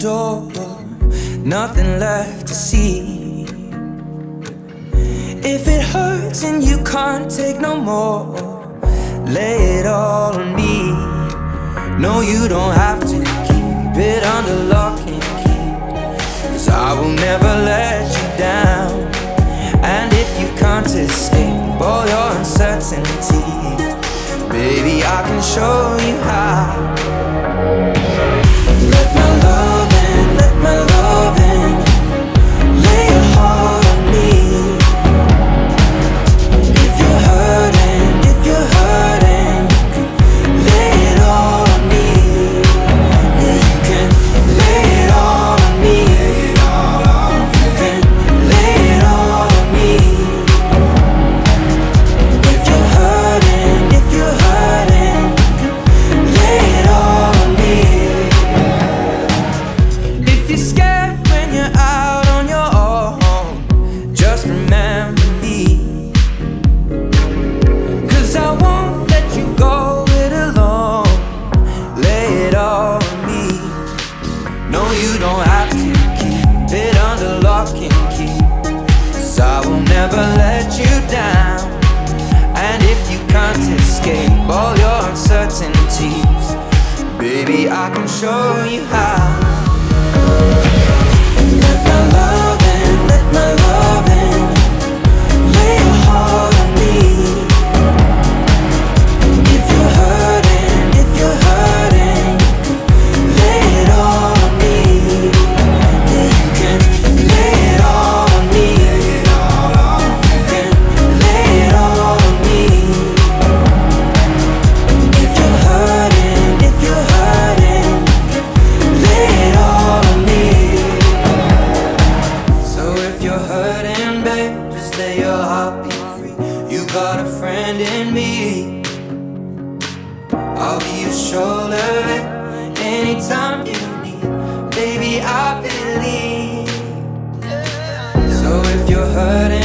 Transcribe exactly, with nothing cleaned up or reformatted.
door, nothing left to see. If it hurts and you can't take no more, lay it all on me. No, you don't have to keep it under lock and key, 'cause I will never let you down. And if you can't escape all your uncertainties, baby, I can show you how. Let my love in, let my love in. Lay your heart on me. If you're hurting, if you're hurting, lay it all on me. Yeah, you can lay it all on me. You can lay it all on me. If you're hurting, if you're hurting, lay it all on me. If you're scared when you're out on your own, just remember me, 'cause I won't let you go it alone. Lay it all on me. No, you don't have to keep it under lock and key, 'cause I will never let you down. And if you can't escape all your uncertainties, baby, I can show you how. Let my love in, let my love in. Lay your heart on me. If you're hurting, if you're hurting, lay it all on me. Yeah, you can lay it all on me. You can lay it all on me. If you're hurting, if you're hurting, lay it all on me. So if you're hurting, babe, just let your heart be free. You got a friend in me. I'll be your shoulder anytime you need. Baby, I believe. So if you're hurting,